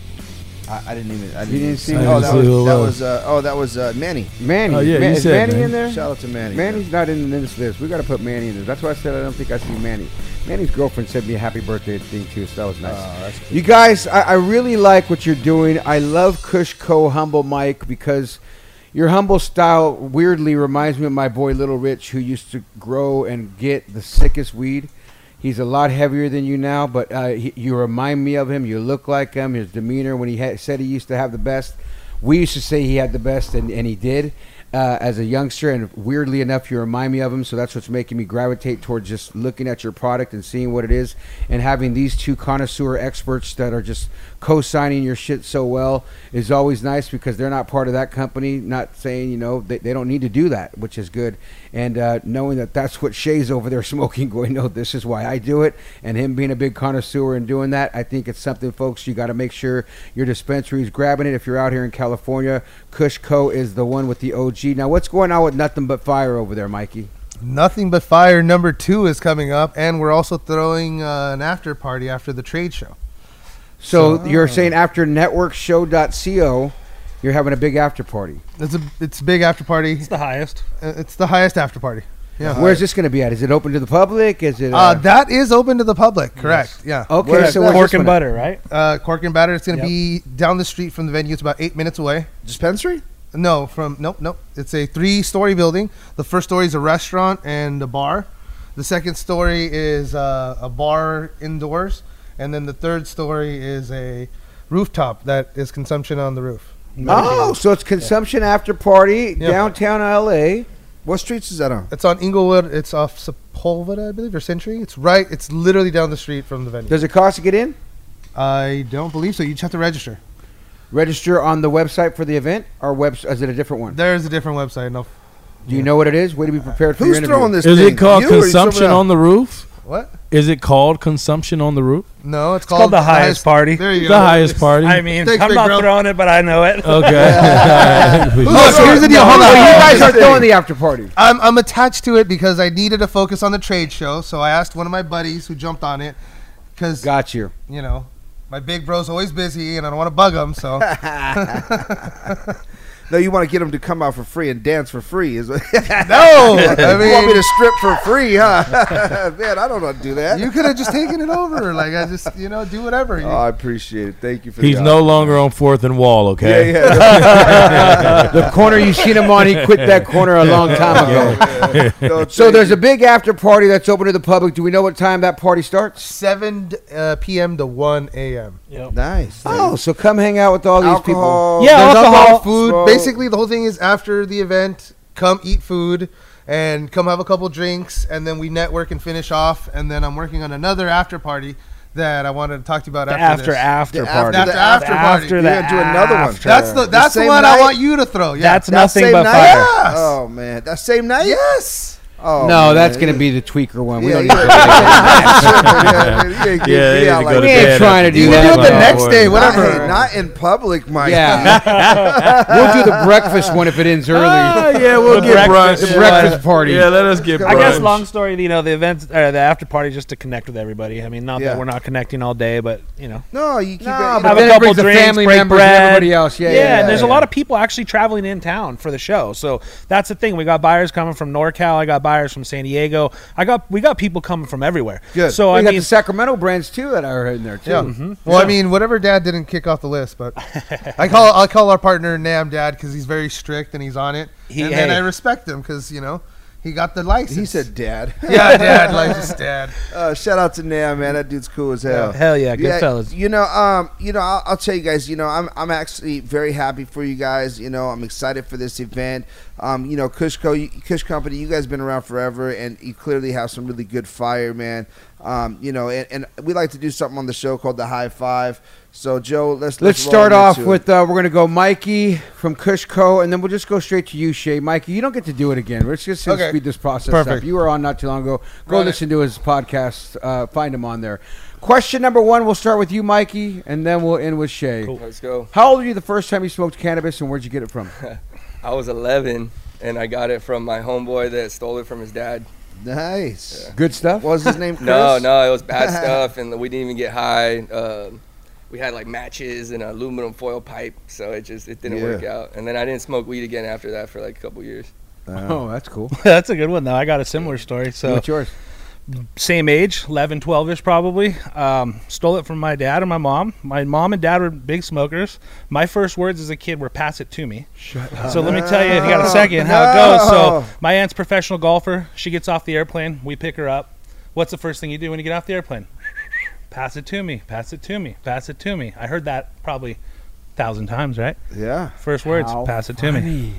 I didn't even. You didn't see? Oh, that was Manny. Manny. Oh, yeah, you is said Manny Manny. in there? Shout out to Manny. Manny's not in this list. We got to put Manny in there. That's why I said I don't think I see Manny. Manny's girlfriend sent me a happy birthday thing too, so that was nice. Oh, that's cool. You guys, I really like what you're doing. I love Kush Co. Humble Mike because your humble style weirdly reminds me of my boy Little Rich, who used to grow and get the sickest weed. He's a lot heavier than you now, but you remind me of him. You look like him. His demeanor when he said he used to have the best. We used to say he had the best, and he did as a youngster. And weirdly enough, you remind me of him. So that's what's making me gravitate towards just looking at your product and seeing what it is. And having these two connoisseur experts that are just co-signing your shit so well is always nice because they're not part of that company. Not saying, they don't need to do that, which is good. And knowing that that's what Shay's over there smoking, going, no, this is why I do it. And him being a big connoisseur and doing that, I think it's something, folks, you got to make sure your dispensary is grabbing it. If you're out here in California, Kush Co. is the one with the OG. Now, what's going on with Nothing But Fire over there, Mikey? Nothing But Fire #2 is coming up, and we're also throwing an after party after the trade show. So you're saying after networkshow.co, you're having a big after party. It's a big after party. It's the highest. It's the highest after party. Yeah. Where's this going to be at? Is it open to the public? Is it? That is open to the public. Correct. Yes. Yeah. Okay. So Cork and Butter, right? Cork and Butter. It's going to be down the street from the venue. It's about 8 minutes away. Dispensary? No. Nope. It's a 3-story building. The first story is a restaurant and a bar. The second story is a bar indoors, and then the third story is a rooftop that is consumption on the roof. Oh, so it's consumption after party downtown LA. What streets is that on? It's on Inglewood. It's off Sepulveda, I believe, or Century. It's literally down the street from the venue. Does it cost to get in? I don't believe so. You just have to register. Register on the website for the event, or is it a different one? There's a different website. No. Do you know what it is? Way to be prepared for Who's your interview. throwing this Is thing? it called You or Consumption someone on the Roof? What? Is it called Consumption on the Roof? No, it's called the highest party. There you The go. highest party. I mean, Thanks, I'm Big not Bro. throwing it, but I know it. Okay. Look, here's the deal. Oh, Hold on. you guys are Here's the throwing thing. the after party. I'm attached to it because I needed to focus on the trade show. So I asked one of my buddies who jumped on it because, Got you. my big bro's always busy and I don't want to bug him. So No, you want to get them to come out for free and dance for free. no, I mean, you want me to strip for free, huh? Man, I don't know how to do that. you could have just taken it over. Like I just, do whatever. Oh, I appreciate it. Thank you for He's the no longer on 4th and Wall, okay? Yeah. The corner you seen him on, he quit that corner a long time ago. No, So thank there's you. a big after party that's open to the public. Do we know what time that party starts? 7 p.m. to 1 a.m. Nice. Oh, so come hang out with all these Alcohol. people. Yeah, There's alcohol, food. smoke. Basically, the whole thing is after the event, come eat food and come have a couple drinks, and then we network and finish off. And then I'm working on another after party that I wanted to talk to you about The after this. after The party. after- after party. After You're the gonna do another one. after. That's the same one I night? want you to throw. Yeah. That's That nothing same but night? fire. Yes. Oh, man. That same night? Yes. Oh, No, that's man. going to be the tweaker one. We Yeah, don't yeah. need to Yeah, yeah, to go to We ain't bed trying to after do You that. can do it the no. next day, whatever. Hey, not in public, Mike. Yeah. We'll do the breakfast one if it ends early. Yeah, we'll The get breakfast- brunch. The breakfast party. Yeah, let us get brunch. I guess long story, the events, the after party, just to connect with everybody. I mean, not Yeah. that we're not connecting all day, but No, you keep No, it. but have then a it couple brings the drinks, family break members bread. and everybody else. Yeah, and there's a lot of people actually traveling in town for the show. So that's the thing. We got buyers coming from NorCal. I got buyers from San Diego. We got people coming from everywhere. Good. So We I got mean, the Sacramento brands too that are in there too. Yeah. Well, I mean, whatever Dad didn't kick off the list, but I'll call our partner Nam Dad because he's very strict and he's on it. And I respect him because He got the license. He said dad. Yeah, dad, license, dad. Shout out to Nam, man. That dude's cool as hell. Hell yeah, good fellas. I'll tell you guys, I'm actually very happy for you guys. I'm excited for this event. Kush Company, you guys been around forever, and you clearly have some really good fire, man. And we like to do something on the show called the High Five. So, Joe, let's start off with we're going to go Mikey from Kushco, and then we'll just go straight to you, Shay. Mikey, you don't get to do it again. Let's just speed this process up. You were on not too long ago. Go listen to his podcast. Find him on there. Question number 1, we'll start with you, Mikey, and then we'll end with Shay. Cool. Let's go. How old were you the first time you smoked cannabis, and where'd you get it from? I was 11, and I got it from my homeboy that stole it from his dad. Nice. Yeah. Good stuff? What was his name, Chris? No, it was bad stuff, and we didn't even get high. We had like matches and an aluminum foil pipe, so it didn't work out. And then I didn't smoke weed again after that for like a couple years. Oh, that's cool. That's a good one, though. I got a similar story. So what's yours? Same age, 11, 12-ish probably. Stole it from my dad and my mom. My mom and dad were big smokers. My first words as a kid were, "Pass it to me." Shut up. So let me tell you, if you got a second, how it goes. So my aunt's a professional golfer. She gets off the airplane. We pick her up. What's the first thing you do when you get off the airplane? Pass it to me. Pass it to me. Pass it to me. I heard that probably 1,000 times, right? Yeah. First words, pass it to me.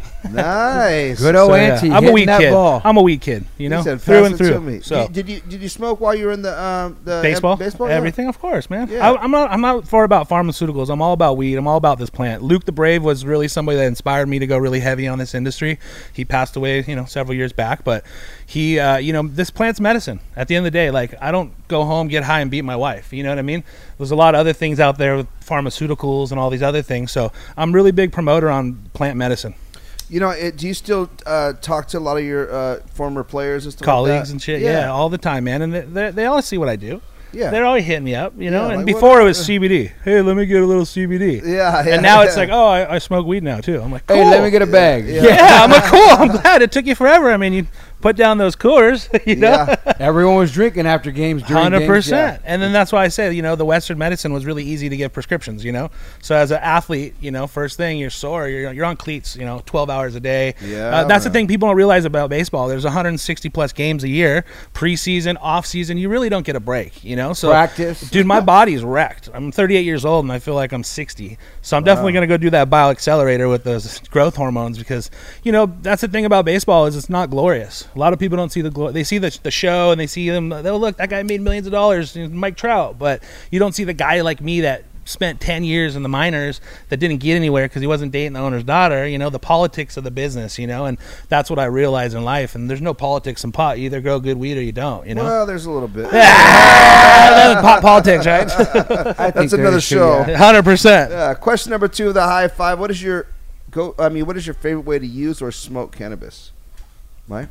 Nice. Good old auntie. I'm a weed kid. Ball. I'm a weed kid, He said, through and "Pass it to through. me." So Did you smoke while you were in the baseball? Yeah. Everything, of course, man. Yeah. I'm not for about pharmaceuticals. I'm all about weed. I'm all about this plant. Luke the Brave was really somebody that inspired me to go really heavy on this industry. He passed away, several years back, but he, this plant's medicine. At the end of the day, like, I don't go home, get high, and beat my wife. You know what I mean? There's a lot of other things out there with pharmaceuticals and all these other things. So I'm really big promoter on plant medicine. Do you still talk to a lot of your former players and stuff, colleagues like and shit? Yeah, all the time, man. And they all see what I do. Yeah, they're always hitting me up, and like, before it was CBD. Hey, let me get a little CBD. Yeah. And now it's like, oh, I smoke weed now too. I'm like, cool. Hey, let me get a bag. Yeah, I'm like, cool. I'm glad it took you forever. I mean, you put down those Coors, Yeah. Everyone was drinking after games, during 100%. games. Yeah. And then that's why I say, the Western medicine was really easy to get prescriptions, So as an athlete, first thing, you're sore, you're on cleats, 12 hours a day. Yeah. That's the thing people don't realize about baseball. There's 160 plus games a year, preseason, off season. You really don't get a break, So practice. Dude, my body's wrecked. I'm 38 years old and I feel like I'm 60. So I'm definitely going to go do that bioaccelerator with those growth hormones because, that's the thing about baseball is it's not glorious. A lot of people don't see the glory. They see the show and they see them. They'll look, that guy made millions of dollars, Mike Trout. But you don't see the guy like me that spent 10 years in the minors that didn't get anywhere because he wasn't dating the owner's daughter, the politics of the business, and that's what I realized in life. And there's no politics in pot. You either grow good weed or you don't, Well, there's a little bit. Politics, right? That's another show. 100%. Question number 2 of the High Five. What is your favorite way to use or smoke cannabis? Mike?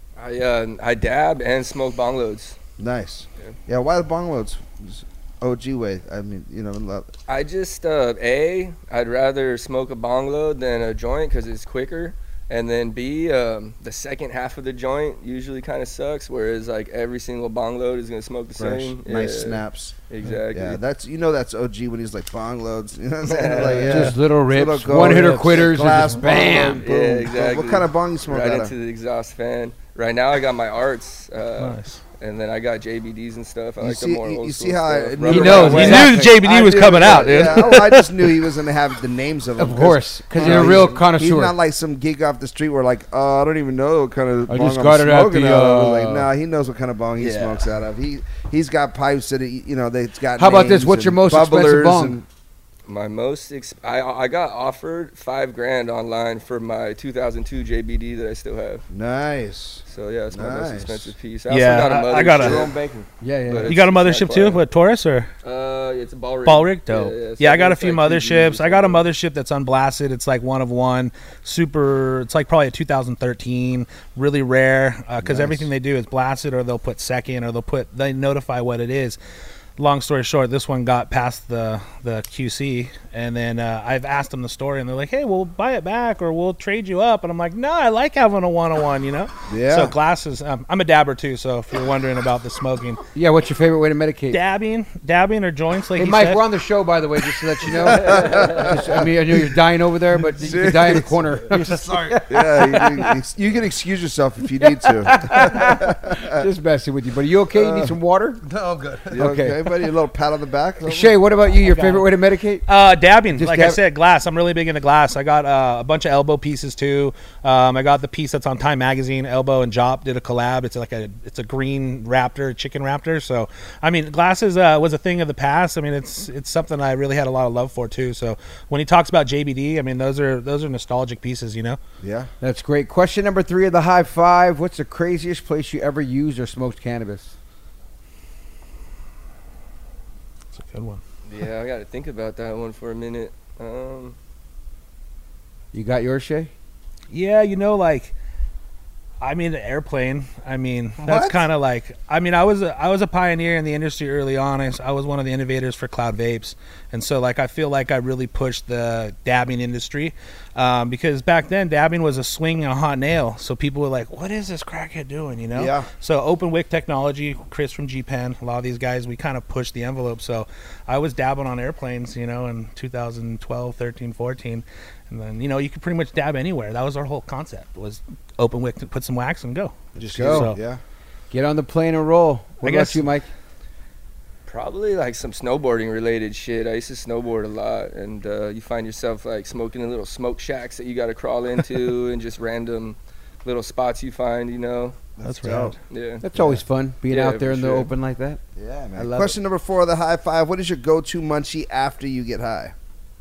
I dab and smoke bong loads. Nice. Yeah, why the bong loads? OG way. I mean, I just I'd rather smoke a bong load than a joint because it's quicker, and then B, the second half of the joint usually kind of sucks, whereas like every single bong load is gonna smoke the fresh, same. nice snaps. Exactly. Yeah, that's OG when he's like bong loads. You know what I'm saying? Like, just little rips, one-hitter quitters, glass, and just bam. Boom. Yeah, exactly. What kind of bong you smoke? Right into the exhaust fan. Right now I got my Arts. Nice. And then I got JBDs and stuff. I like the more old school stuff. He knows. He knew the JBD was coming out, dude. Yeah, I just knew he was going to have the names of them. Of course, because you're a real connoisseur. He's not like some gig off the street where like, I don't even know what kind of bong just I'm got it out smoking the, out of. Like, nah, he knows what kind of bong he smokes out of. He's got pipes that that's got. How about this? What's your most expensive bong? My I got offered $5,000 online for my 2002 JBD that I still have. Nice. So yeah, it's my most expensive piece. I got a Jerome Baker. Yeah. You got a mothership too? What, Taurus or? It's a ball rig. Ball rig, dope. Yeah, I got a few motherships. I got a mothership that's unblasted. It's like one of one, super. It's like probably a 2013, really rare because everything they do is blasted, or they'll put second, or they notify what it is. long story short, this one got past the QC, and then I've asked them the story, and they're like, "Hey, we'll buy it back, or we'll trade you up." And I'm like, "No, I like having a 101, you know." Yeah. So glasses. I'm a dabber too, so if you're wondering about the smoking, Yeah, what's your favorite way to medicate? dabbing or joints, like Hey, he Mike, said. we're on the show, by the way, just to let you know. I mean, I know you're dying over there, but you can die in the corner. Sorry. Yeah, you can excuse yourself if you need to. Just messing with you. But are you okay? You need some water? No, I'm good. You okay, buddy? A little pat on the back. Shay, what about you? Your favorite way to medicate? Dabbing, Just like dab- I said, glass. I'm really big into glass. I got a bunch of elbow pieces too. I got the piece that's on Time Magazine. Elbow and Jop did a collab. It's a green raptor, chicken raptor. So I mean, glasses was a thing of the past. I mean, it's something I really had a lot of love for too. So when he talks about JBD, I mean, those are nostalgic pieces, you know. Yeah, That's great. Question number 3 of the high five. What's the craziest place you ever used or smoked cannabis? It's a good one. Yeah, I got to think about that one for a minute. You got yours, Shay? Yeah, you know, like, I mean, the airplane. I mean, that's What? kind of like. I mean, I was a pioneer in the industry early on. I was one of the innovators for Cloud Vapes, and so like I feel like I really pushed the dabbing industry because back then dabbing was a swing and a hot nail. So people were like, "What is this crackhead doing?" You know. Yeah. So open wick technology, Chris from G-Pen, a lot of these guys, we kind of pushed the envelope. So I was dabbing on airplanes, you know, in 2012, 13, 14. And then, you know, you could pretty much dab anywhere. That was our whole concept, was open wick, to put some wax and go. just go. go. Yeah. Get on the plane and roll. What about guess- you, Mike? Probably like some snowboarding related shit. I used to snowboard a lot, and you find yourself like smoking in little smoke shacks that you got to crawl into, and just random little spots you find, you know. That's dope. Yeah. That's always fun, being Yeah, out there for in the sure. open like that. Yeah, I man. love Question number 4 of the high five. What is your go-to munchie after you get high?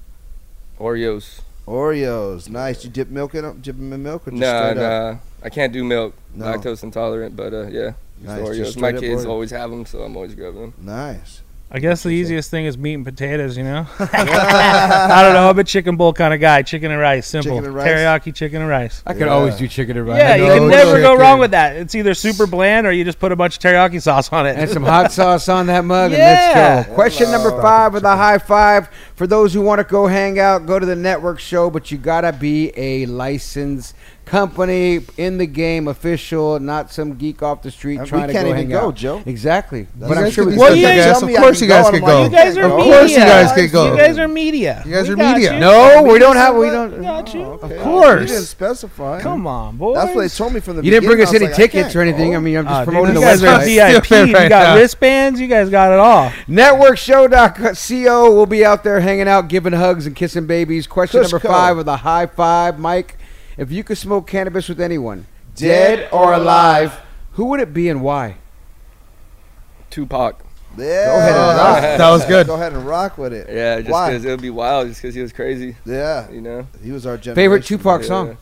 Oreos. Oreos. Nice. You dip milk in them? Dip them in milk or just Nah, straight up? nah. I can't do milk. No. Lactose intolerant, but yeah. Just Nice, just Oreos. straight My up kids Oreos. always have them, so I'm always grabbing them. Nice. I guess the easiest thing is meat and potatoes, you know? I don't know. I'm a chicken bowl kind of guy. Chicken and rice. Simple. Chicken and rice? Teriyaki chicken and rice. I could Yeah. always do chicken and rice. Yeah, you No can never go chicken. wrong with that. It's either super bland or you just put a bunch of teriyaki sauce on it. And some hot sauce on that mug, Yeah. and let's go. Question number 5 of the high five. For those who want to go hang out, go to the network show, but you got to be a licensed company in the game, official, not some geek off the street We trying to can't go even hang go, out. Joe. Exactly. That's But I'm guys sure could we be Well, such yeah, a guest. tell me Of I course can you guys go, could I'm like, go. You guys are Of media. course you guys could go. You guys are media. You guys We are got media. you. No, we don't have. We We don't. got you. Okay. Of course. You didn't specify. Come on, boys. That's what they told me from the You didn't bring beginning. us I was any like, I tickets can't or anything. go. I mean, I'm just Dude, promoting you the guys are website. VIP. You Right got now. wristbands. You guys got it all. Networkshow.co will be out there hanging out, giving hugs and kissing babies. Question number Cusco. 5 of the high five, Mike. If you could smoke cannabis with anyone, dead or alive, who would it be and why? Tupac. Yeah. Go ahead and rock. That was good. Go ahead and rock with it. Yeah, just Why? because it would be wild, just because he was crazy, Yeah. you know. He was our generation. Favorite Tupac Yeah. song?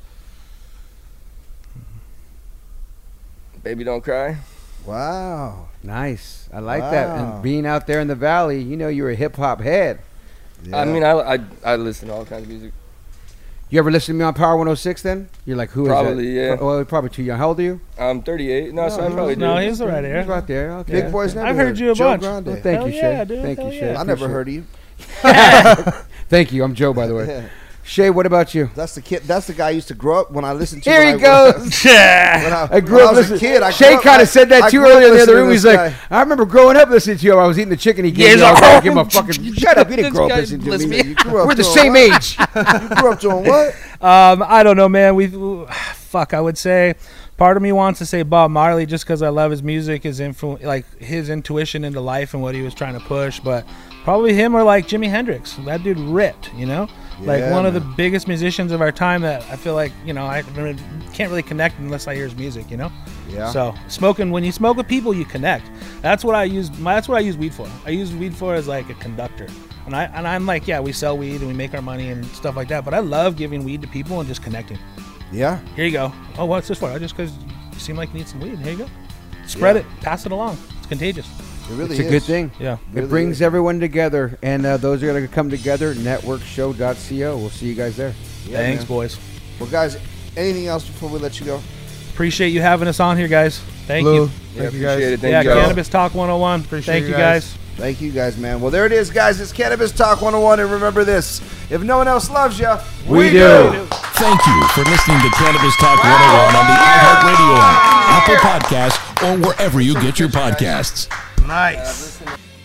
Baby Don't Cry. Wow. Nice. I like that. Wow. And being out there in the valley, you know, you're a hip hop head. Yeah. I mean, I listen to all kinds of music. You ever listen to me on Power 106 then? You're like, who is Probably, that? yeah. Well, probably too young. How old are you? I'm 38. No, so I probably do. No, he's the right He's here. right there. Okay. Big Boy's I've Neighborhood. heard you a Joe bunch. Grande. Well, thank Hell you, yeah, Shay. dude. Thank Hell you, yeah. Shay. I never Appreciate heard of you. it. Thank you. I'm Joe, by the way. Shay, what about you? That's the kid. That's the guy I used to grow up when I listened to. Here when he I- goes. Yeah. I grew up was a listening. kid. I Shay grew up- kind I- of said I that too grew up earlier in the other listening room. to He's this like, guy. I remember growing up listening to you. I was eating the chicken he gave He's me. I was like, like, give him a fucking shut up. You didn't grow up guy listening to bless me. me. You grew up We're the doing same what? age. You grew up doing what? I don't know, man. Fuck. I would say, part of me wants to say Bob Marley just because I love his music, his like his intuition into life and what he was trying to push. But probably him or like Jimi Hendrix. That dude ripped, you know. Like Yeah, one of the man. biggest musicians of our time that I feel like, you know, I can't really connect unless I hear his music, you know. Yeah. So when you smoke with people, you connect. That's what I use. That's what I use weed for. I use weed for as like a conductor. And I'm like, yeah, we sell weed and we make our money and stuff like that. But I love giving weed to people and just connecting. Yeah. Here you go. Oh, what's this for? Just because you seem like you need some weed. Here you go. Spread it. Pass it along. It's contagious. It really It's a is. good thing. Yeah. Really It brings is. everyone together, and those are going to come together. Networkshow.co. We'll see you guys there. Yeah, Thanks, man. boys. Well, guys, anything else before we let you go? Appreciate you having us on here, guys. Thank Blue, you. Yeah, thank you appreciate guys. it. Thank Yeah, you guys. Cannabis Talk 101. Appreciate Thank you you guys. guys. Thank you guys, man. Well, there it is, guys. It's Cannabis Talk 101. And remember this, if no one else loves you, we do. Thank you for listening to Cannabis Talk 101 on the iHeartRadio app, Apple Podcasts, or wherever you get your podcasts. Nice.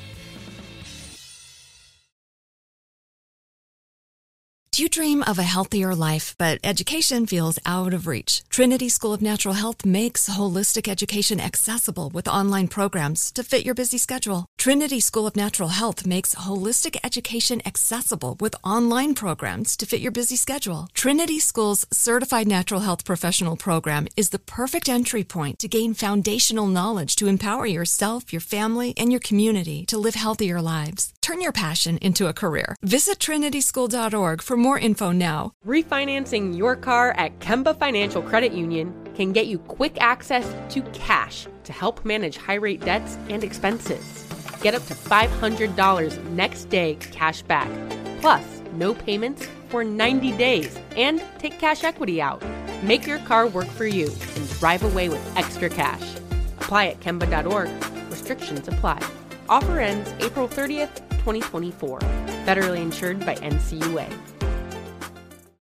Do you dream of a healthier life, but education feels out of reach? Trinity School of Natural Health makes holistic education accessible with online programs to fit your busy schedule. Trinity School of Natural Health makes holistic education accessible with online programs to fit your busy schedule. Trinity School's Certified Natural Health Professional Program is the perfect entry point to gain foundational knowledge to empower yourself, your family, and your community to live healthier lives. Turn your passion into a career. Visit trinityschool.org for more info now. Refinancing your car at Kemba Financial Credit Union can get you quick access to cash to help manage high-rate debts and expenses. Get up to $500 next day cash back, plus no payments for 90 days, and take cash equity out. Make your car work for you and drive away with extra cash. Apply at Kemba.org. Restrictions apply. Offer ends April 30th, 2024. Federally insured by NCUA.